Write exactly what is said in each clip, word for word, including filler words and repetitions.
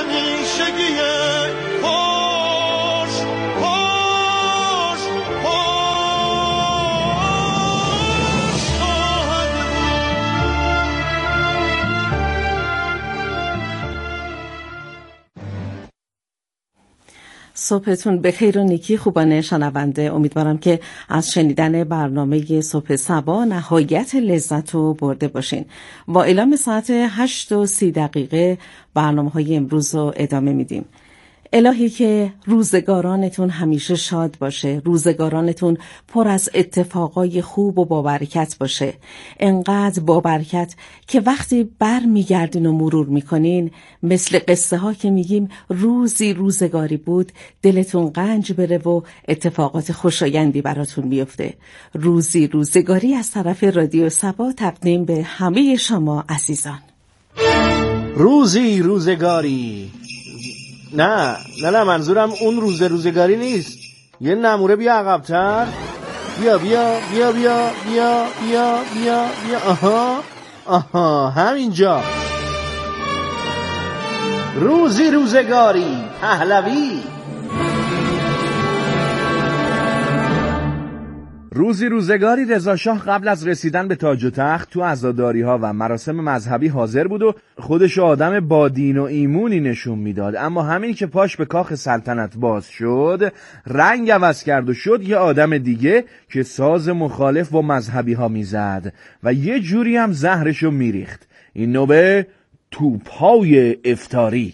همیشگی خوش خوش خوش خواهد صبحتون بخیر و نیکی خوبان شنونده. امیدوارم که از شنیدن برنامه صبح صبا نهایت لذت رو برده باشین. با اعلام ساعت هشت و سی دقیقه برنامه های امروز رو ادامه میدیم. الهی که روزگارانتون همیشه شاد باشه، روزگارانتون پر از اتفاقای خوب و بابرکت باشه، انقدر بابرکت که وقتی بر میگردین و مرور میکنین مثل قصه ها که میگیم روزی روزگاری بود دلتون قنج بره و اتفاقات خوشایندی براتون بیفته. روزی روزگاری از طرف رادیو صبا تقدیم به همه شما عزیزان. روزی روزگاری نه نه نه منظورم اون روز روزگاری نیست. یه نموره بیا عقب‌تر. بیا بیا بیا بیا بیا بیا بیا بیا آها آها همینجا. روزی روزگاری پهلوی. روزی روزگاری رضا شاه قبل از رسیدن به تاج و تخت تو عزاداری‌ها و مراسم مذهبی حاضر بود و خودش آدم با دین و ایمونی نشون میداد، اما همین که پاش به کاخ سلطنت باز شد رنگ عوض کرد و شد یه آدم دیگه که ساز مخالف با مذهبی‌ها میزد و یه جوری هم زهرشو میریخت. این نوبه توپ‌های افطاری.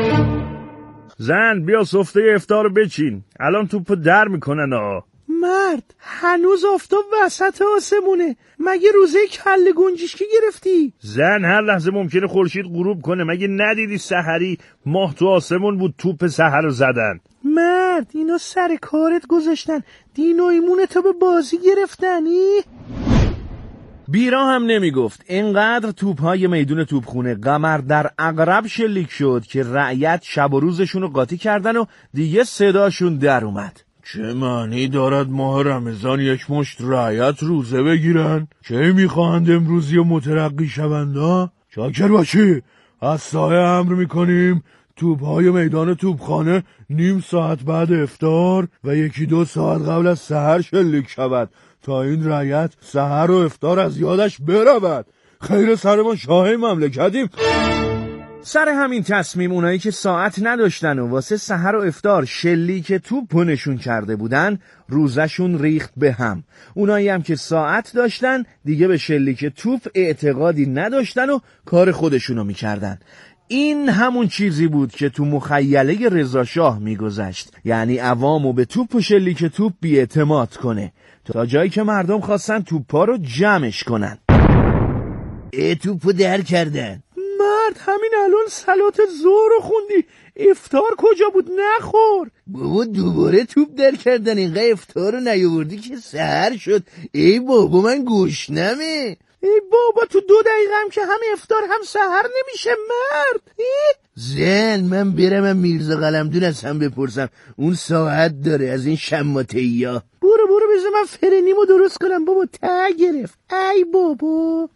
زن بیا سفره افطار بچین، الان توپو در میکنن ها. مرد هنوز آفتاب وسط آسمونه، مگه روزه کله گنجشکی گرفتی؟ زن هر لحظه ممکنه خورشید غروب کنه، مگه ندیدی سحری ماه تو آسمون بود توپ سحر رو زدن؟ مرد اینا سر کارت گذاشتن، دین و ایمون تو به بازی گرفتنی؟ بیرا هم نمی گفت. اینقدر توپ‌های میدون توپخونه قمر در عقرب شلیک شد که رعیت شب و روزشون رو قاطی کردن و دیگه صداشون در اومد. چه معنی دارد ماه رمضان یک مشت رعیت روزه بگیرن؟ چه میخواهند امروزی و مترقی شوند؟ شاکر باشی، از سایه امر میکنیم توپ‌های میدان توپخانه نیم ساعت بعد افطار و یکی دو ساعت قبل از سحر شلیک شود تا این رعیت سحر و افطار از یادش برود. خیر سر ما شاه مملکتیم. سر همین تصمیم اونایی که ساعت نداشتن و واسه سحر و افطار شلیک توپ نشون کرده بودن روزشون ریخت به هم. اونایی هم که ساعت داشتن دیگه به شلیک توپ اعتقادی نداشتن و کار خودشونو میکردن. این همون چیزی بود که تو مخیله رضا شاه میگذشت، یعنی عوامو به توپ و شلیک توپ بی‌اعتماد کنه تا جایی که مردم خواستن توپا رو جمعش کنن. ای توپو در کردن. مرد همین الان صلات ظهر رو خوندی، افطار کجا بود؟ نخور بابا. دوباره توپ در کردن، اینقدر افطار رو نیاوردی که سحر شد. ای بابا من گشنمه. ای بابا تو دو دقیقه هم که هم افطار هم سحر نمیشه مرد. ای؟ زن من برم من میرزا قلمدون از هم بپرسم، اون ساعت داره از این شماته‌ای ها. برو برو بذار من فرنیمو درست کنم بابا، ته گرفت. ای بابا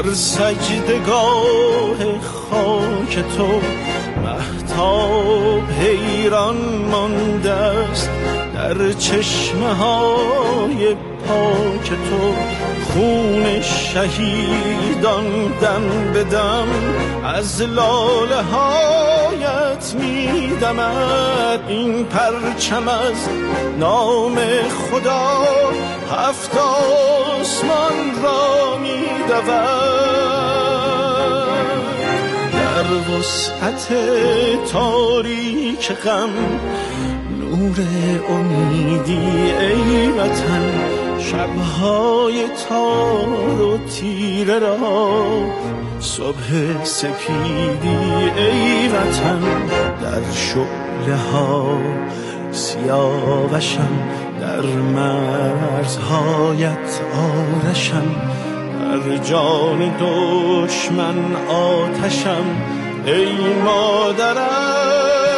در سجدگاه خاک تو مهتاب حیران مانده است، در چشمه های پاک تو خون شهیدان دم به دم از لاله هایت می دمد. این پرچم از نام خدا هفت آسمان را می دود. در وسعت تاریک غم نور امیدی ای وطن، شبهای تار و تیره را صبح سپیدی ای وطن. در شعله ها سیاوشم، در مرزهایت آرشم، در جان دشمن آتشم ای مادرم.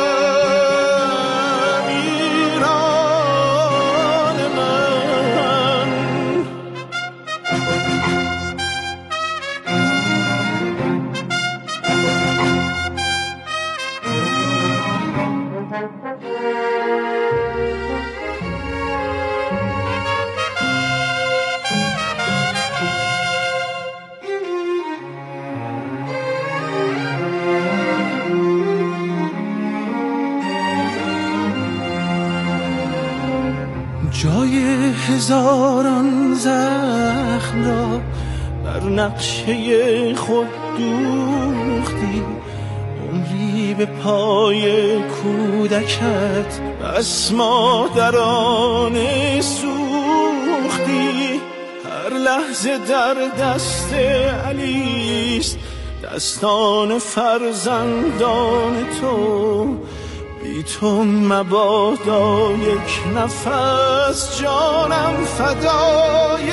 جای هزاران زخم را بر نقشه خود دوختی، عمری به پای کودکت بس مادرانه سوختی. هر لحظه در دست علیست دستان فرزندان تو، بی تو مبادا یک نفس جانم فدای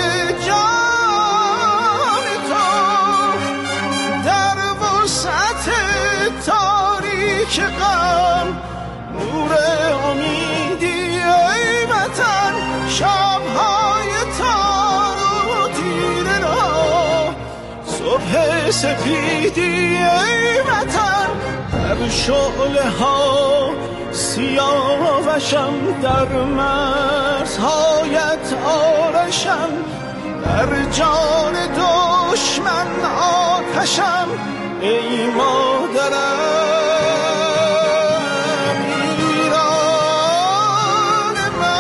جان تو. در وسعت تاریک غم نور امیدی ای وطن، شبهای تار و تیره را صبح سپیدی ای وطن. در شعله ها سیاوشم، در مرزهایت آرشم، در جان دشمن آتشم ای مادرم. ایران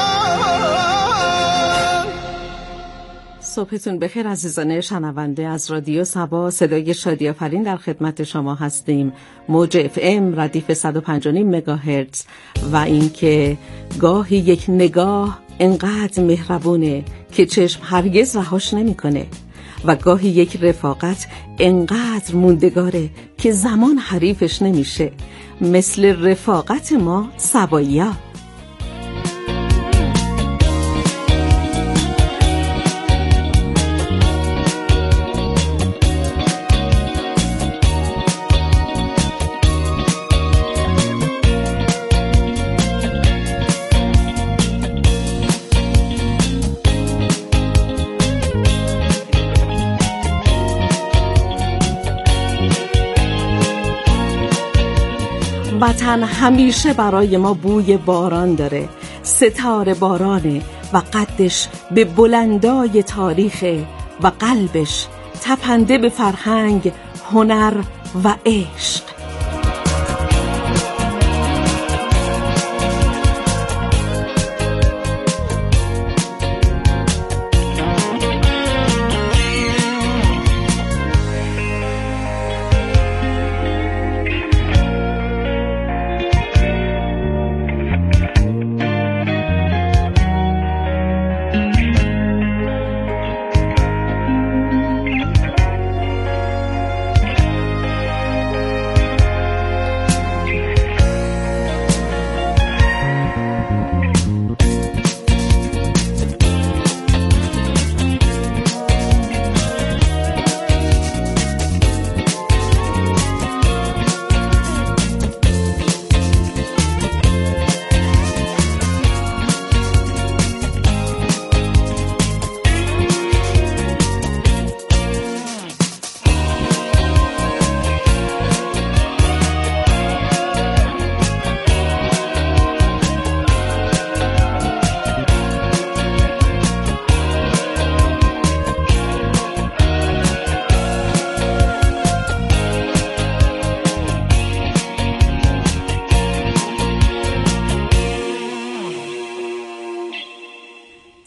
من. صبحتون بخیر عزیزان شنونده از رادیو صبا، صدای شادی آفرین در خدمت شما هستیم. موج اف ام ردیف صد و پنج و نیم مگاهرتز. و اینکه گاهی یک نگاه انقدر مهربونه که چشم هرگز رهاش نمیکنه، و گاهی یک رفاقت انقدر موندگاره که زمان حریفش نمیشه، مثل رفاقت ما صبایی‌ها. وطن همیشه برای ما بوی باران داره، ستاره بارانه و قدش به بلندای تاریخه و قلبش تپنده به فرهنگ، هنر و عشق.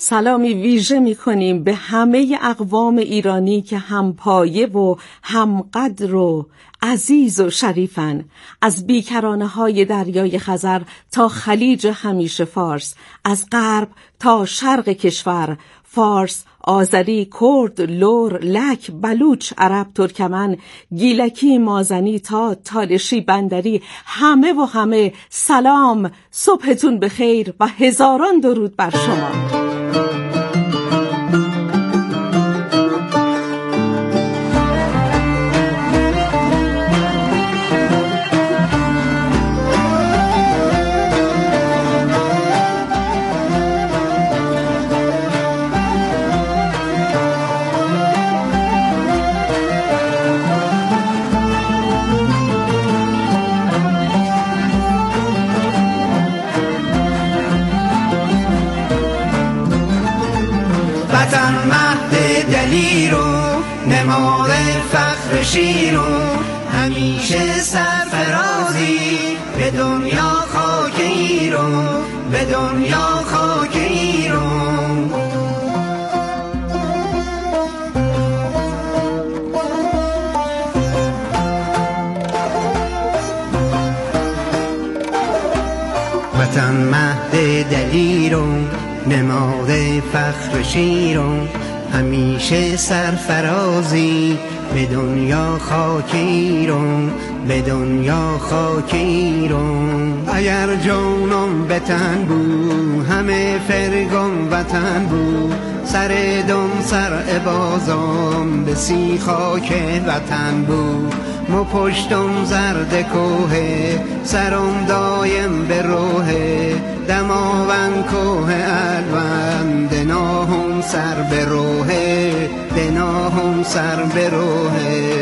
سلامی ویژه می کنیم به همه اقوام ایرانی که همپایه و همقدر و عزیز و شریفن، از بیکرانه های دریای خزر تا خلیج همیشه فارس، از غرب تا شرق کشور، فارس، آذری، کرد، لور، لک، بلوچ، عرب، ترکمن، گیلکی، مازنی، تات، تالشی، بندری، همه و همه سلام، صبحتون بخیر و هزاران درود بر شما. وطن مهد دلیر و نماد فخر شیر و همیشه سرفرازی به دنیا خاک ایران، به دنیا خاک ایران. وطن مهد دلیر و نماد فخر شیرم، همیشه سرفرازی به دنیا خاک ایران، به دنیا خاک ایران. اگر جانم به تن بود همه فرگم وطن بود، سر دم سر بازم به سی خاک وطن بود. مو پشتم زرد کوه سرم دایم به روه، دماوند کوه الوند دناهم سر به روه، دناهم سر به روه.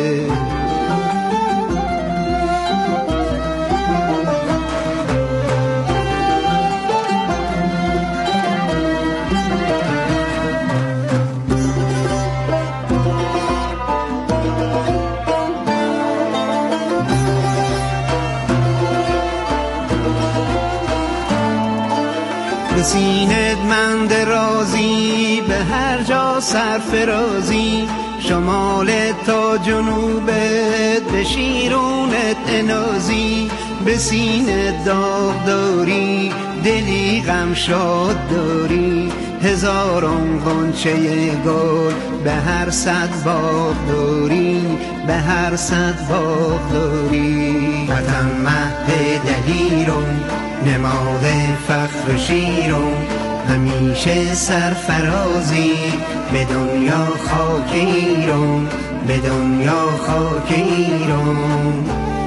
سینت من درازی به هر جا سرفرازی، شمال تا جنوبت به شیرونت انازی. به سینت داغ داری دلی غم شاد داری، هزاران غنچه گل به هر صد باغ داری، به هر صد باغ داری. وطن مهد دلیرم نماد فخر شیرم، همیشه سرفرازی به دنیا خاک ایران، به دنیا خاک ایران.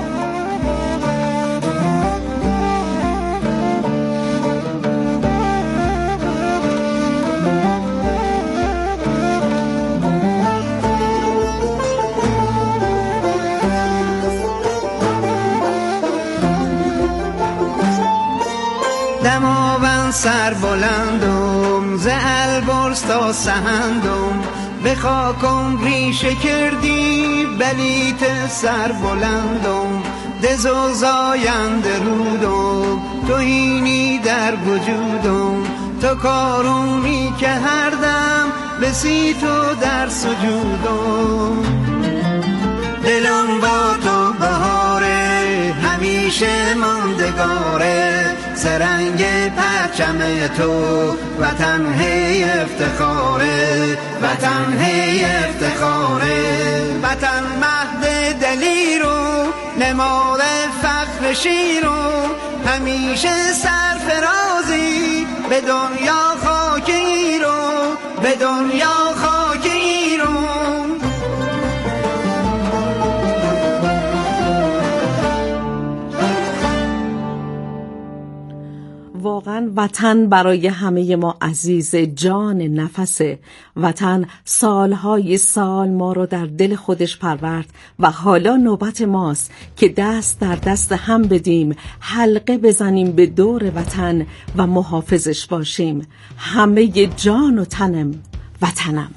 دماوند سر بلندم ز البرز تا سهندم، به خاکم ریشه کردی بلیت سر بلندم. دز و زاینده رودم توهینی در وجودم، تو کارونی که هر دم به سی تو در سجودم. دلم با تو بهاره همیشه ماندگاره، سرنگ پرچم تو وطن هی افتخاره، وطن هی افتخاره. وطن مهد دلیر و نماد فخر شیر و همیشه سرفرازی به دنیا خاک ایران، به دنیا خاک ایران. واقعا وطن برای همه ما عزیز، جان، نفسه. وطن سالهای سال ما رو در دل خودش پرورد و حالا نوبت ماست که دست در دست هم بدیم، حلقه بزنیم به دور وطن و محافظش باشیم. همه جان و تنم وطنم.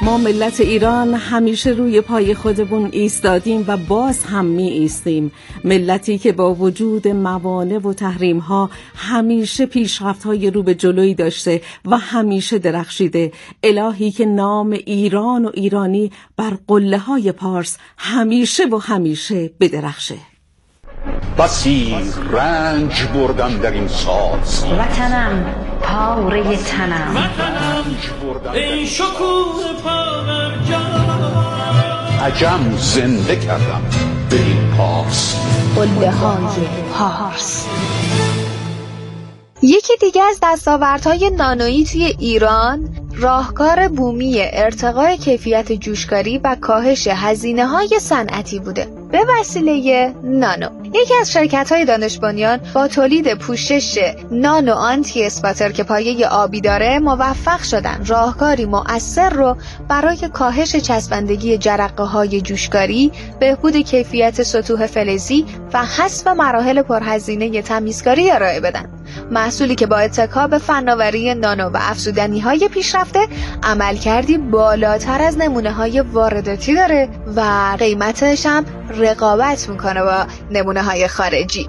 ما ملت ایران همیشه روی پای خودمون ایستادیم و باز هم می ایستیم. ملتی که با وجود موانع و تحریم ها همیشه پیشرفت های رو به جلوی داشته و همیشه درخشیده. الهی که نام ایران و ایرانی بر قله های پارس همیشه و همیشه بدرخشه. بسی رنج بردم در این ساز، وطنم پاره تنم، وطنم ای شکوه پرجان، عجم زنده کردم به این پاس، قله های پارس. یکی دیگه از دستاوردهای نانویی توی ایران راهکار بومی ارتقای کیفیت جوشکاری و کاهش هزینه‌های صنعتی بوده به وسیله نانو. یکی از شرکت‌های دانش بنیان با تولید پوشش نانو آنتی اسپاتر که پایه آبی داره موفق شدن راهکاری مؤثر رو برای کاهش چسبندگی جرقه‌های جوشکاری، بهبود کیفیت سطوح فلزی و حذف مراحل پرهزینه تمیزکاری ارائه بدن. محصولی که با اتکا به فناوری نانو و افزودنی‌های پیشرفته عملکردی بالاتر از نمونه‌های وارداتی داره و قیمتش هم رقابت میکنه با نمونه‌های خارجی.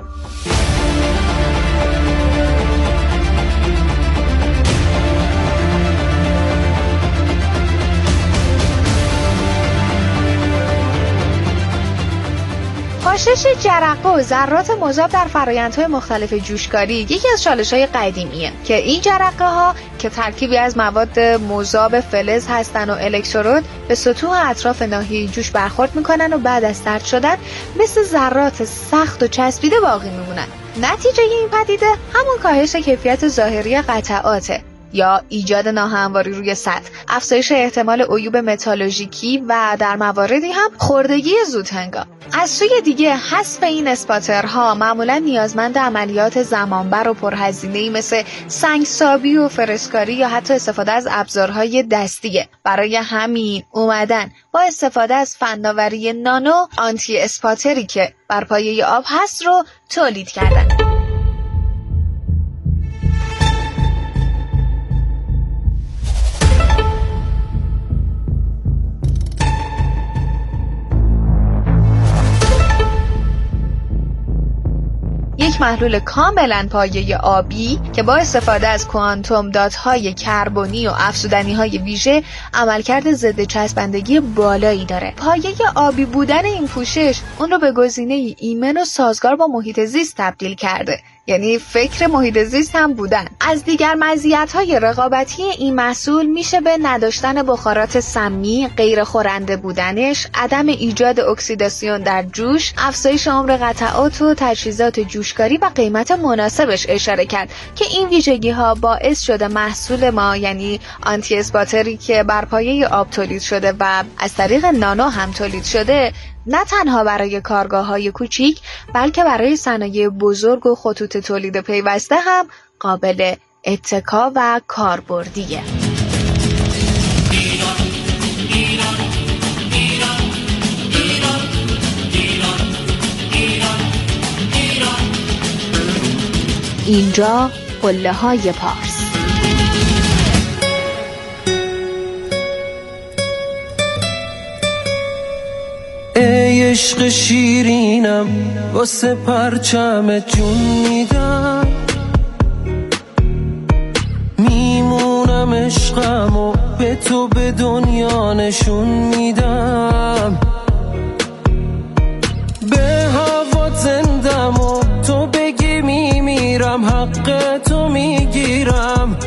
پاشش جرقه و ذرات مذاب در فرآیندهای مختلف جوشکاری یکی از چالش‌های قدیمیه که این جرقه ها که ترکیبی از مواد مذاب فلز هستن و الکترود به سطوح اطراف ناحیه جوش برخورد میکنن و بعد از سرد شدن مثل ذرات سخت و چسبیده باقی میمونن. نتیجه این پدیده همون کاهش کیفیت ظاهری قطعاته یا ایجاد ناهمواری روی سطح، افزایش احتمال عیوب متالورژیکی و در مواردی هم خوردگی زودهنگام. از سوی دیگه حذف این اسپاترها معمولا نیازمند عملیات زمانبر و پرهزینه‌ای مثل سنگسابی و فرسکاری یا حتی استفاده از ابزارهای دستیه. برای همین اومدن با استفاده از فناوری نانو آنتی اسپاتری که بر پایه آب هست رو تولید کردن. یک محلول کاملا پایه آبی که با استفاده از کوانتوم دات‌های کربنی و افزودنی‌های ویژه عملکرد ضد چسبندگی بالایی داره. پایه آبی بودن این پوشش اون رو به گزینه ایمن و سازگار با محیط زیست تبدیل کرده، یعنی فکر محیط زیست هم بودن. از دیگر مزیت‌های رقابتی این محصول میشه به نداشتن بخارات سمی، غیر خورنده بودنش، عدم ایجاد اکسیداسیون در جوش، افزایش عمر قطعات و تجهیزات جوشکاری و قیمت مناسبش اشاره کرد که این ویژگی‌ها باعث شده محصول ما یعنی آنتی اسپاتری که بر پایه آب تولید شده و از طریق نانو هم تولید شده نه تنها برای کارگاه‌های کوچیک بلکه برای صنایع بزرگ و خطوط تولید پیوسته هم قابل اتکا و کاربردیه. اینجا قله های پارس. ای عشق شیرینم واسه پرچم جون میدم، میمونم عشقم و به تو به دنیا نشون میدم، به هوا زندم و تو بگی میمیرم، حق تو میگیرم،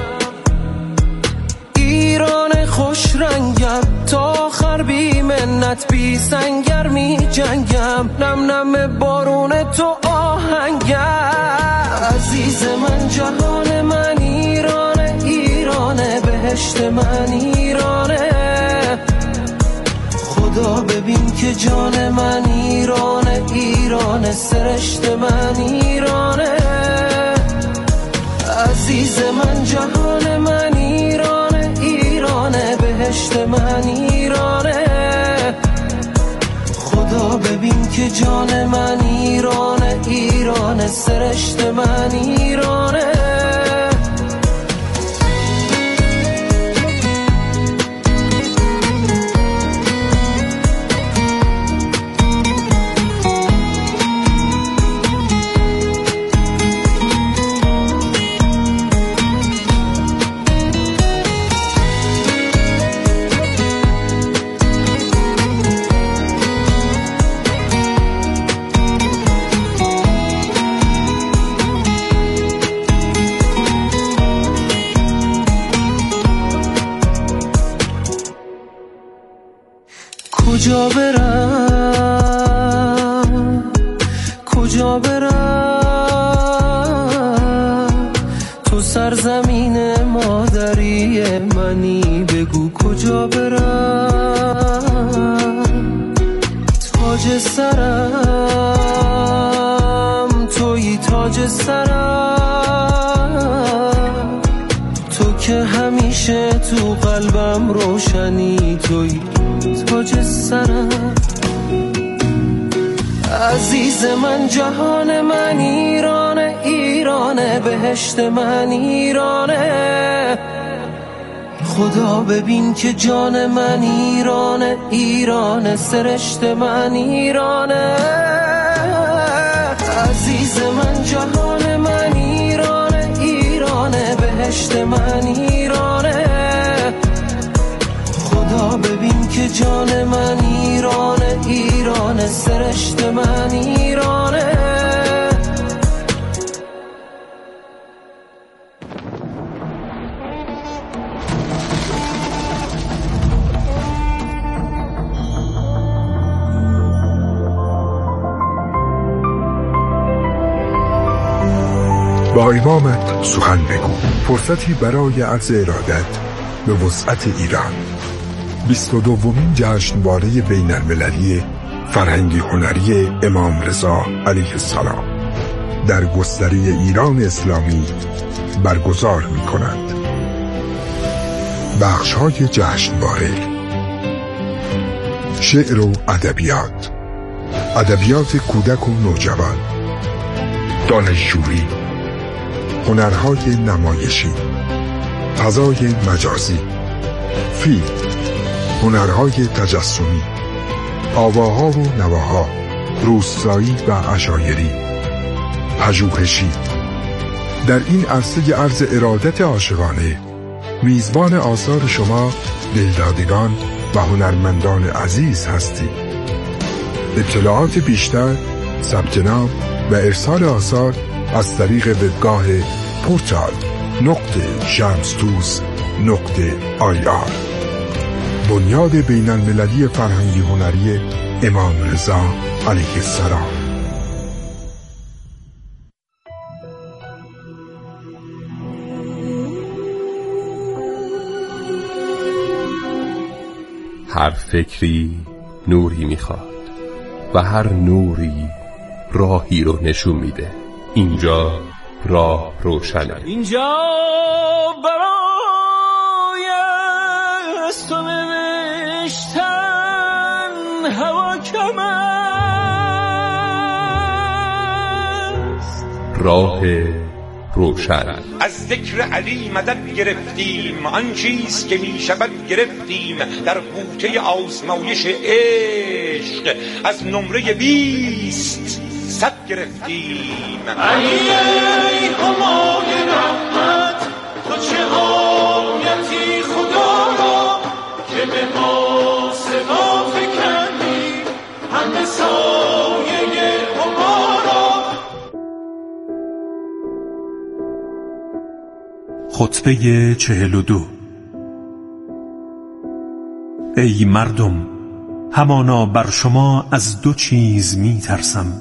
ایران خوش رنگم تا آخر بی منت بی سنگر می جنگم، نم نم بارون تو آهنگم، عزیز من جهان من ایرانه، ایرانه بهشت من ایرانه، خدا ببین که جان من ایرانه، ایرانه سرشت من ایرانه، عزیز من جهان من ایرانه، ایرانه بهشت من ایرانه، خدا ببین که جان من ایرانه، ایرانه سرشت من ایرانه. منی بگو کجا برم، تاج سرم تویی، تاج سرم تو که همیشه تو قلبم روشنی، تویی تاج سرم. عزیز من جهان من ایرانه، ایرانه بهشت من ایرانه، خدا ببین که جان من ایرانه، ایرانه سرشت من ایرانه. عزیز من جهان من ایرانه، ایرانه بهشت من ایرانه، خدا ببین که جان من ایرانه، ایرانه سرشت من ایرانه. با امامت سخن بگو، فرصتی برای عرض ارادت به وسعت ایران. بیست و دومین جشنواره بین المللی فرهنگی هنری امام رضا علیه السلام در گستره ایران اسلامی برگزار می کنند. بخش های جشنواره: شعر و ادبیات، ادبیات کودک و نوجوان، دانشجویی، هنرهای نمایشی، فضای مجازی، فیلم، هنرهای تجسمی، آواها و نواها، روستایی و عشایری، پژوهشی. در این عرصه عرض ارادت عاشقانه میزبان آثار شما دلدادگان و هنرمندان عزیز هستید. اطلاعات بیشتر، ثبت نام و ارسال آثار از طریق وبگاه پورتال نقطه شمستوس نقطه آی آر. بنیاد بین المللی فرهنگی هنری امام رضا علیه السلام. هر فکری نوری میخواد و هر نوری راهی رو نشون میده. اینجا راه روشنه. اینجا برای از تو نوشتن هوا کم است. راه روشن. از ذکر علی مدد گرفتیم، آن چیز که می شود گرفتیم. در بوته آزمایش عشق از نمره بیست صد گرفتیم. علی ای همای رحمت، تو چه آیتی خدا را که به ما صدا فکندی، همه سایه همارا. خطبه چهل و دو. ای مردم، همانا بر شما از دو چیز می ترسم: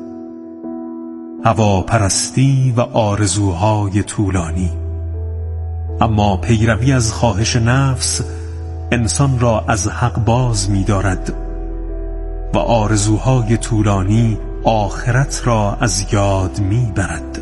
هواپرستی و آرزوهای طولانی. اما پیروی از خواهش نفس انسان را از حق باز می دارد و آرزوهای طولانی آخرت را از یاد می برد.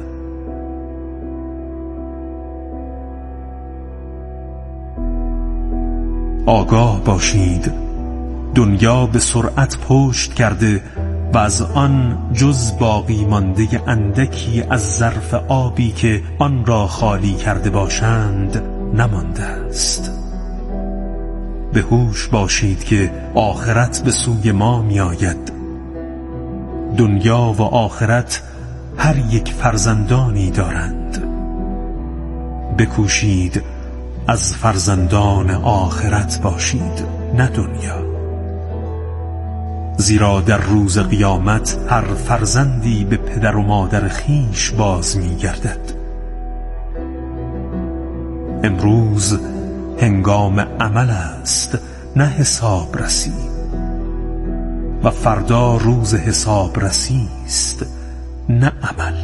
آگاه باشید، دنیا به سرعت پشت کرده و از آن جز باقی مانده اندکی از ظرف آبی که آن را خالی کرده باشند نمانده است. به هوش باشید که آخرت به سوی ما می آید. دنیا و آخرت هر یک فرزندانی دارند. بکوشید از فرزندان آخرت باشید، نه دنیا. زیرا در روز قیامت هر فرزندی به پدر و مادر خیش باز می گردد. امروز هنگام عمل است، نه حساب رسی، و فردا روز حساب رسی است، نه عمل.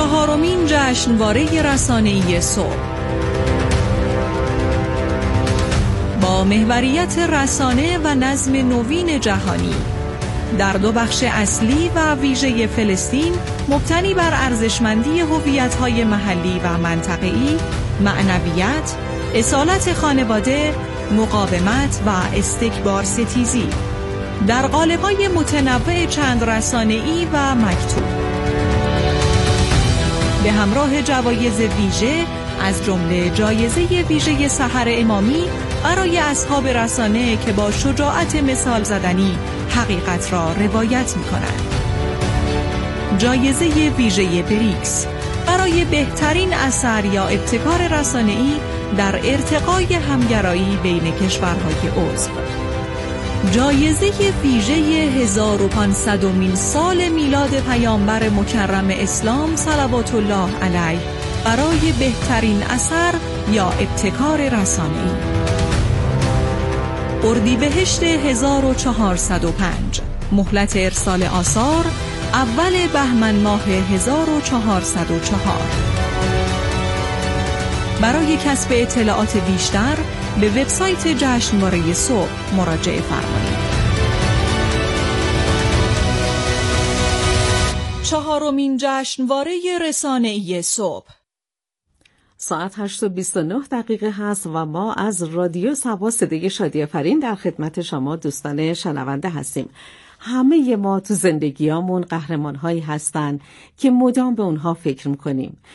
چهارمین جشنواره رسانه‌ای صبح با محوریت رسانه و نظم نوین جهانی در دو بخش اصلی و ویژه فلسطین مبتنی بر ارزشمندی هویت‌های محلی و منطقه‌ای، معنویت، اصالت خانواده، مقاومت و استکبار ستیزی در قالب‌های متنوع چند رسانه‌ای و مکتوب به همراه جوایز ویژه از جمله جایزه ویژه سحر امامی برای اصحاب رسانه که با شجاعت مثال زدنی حقیقت را روایت می‌کنند. جایزه ویژه بریکس برای بهترین اثر یا ابتکار رسانه‌ای در ارتقای همگرایی بین کشورهای عضو. جایزه ویژه هزار و پانصدمین سال میلاد پیامبر مکرم اسلام صلوات الله علیه برای بهترین اثر یا ابتکار رسانه‌ای. اردیبهشت هزار و چهارصد و پنج، مهلت ارسال آثار اول بهمن ماه هزار و چهارصد و چهار. برای کسب اطلاعات بیشتر به وبسایت جشنواره صبح مراجعه فرمایید. چهارمین جشنواره رسانه‌ای صبح ساعت هشت و بیست و نه دقیقه هست و ما از رادیو سبا صدای شادی آفرین در خدمت شما دوستان شنونده هستیم. همه ما تو زندگیامون قهرمان‌هایی هستن که مدام به اونها فکر می‌کنیم.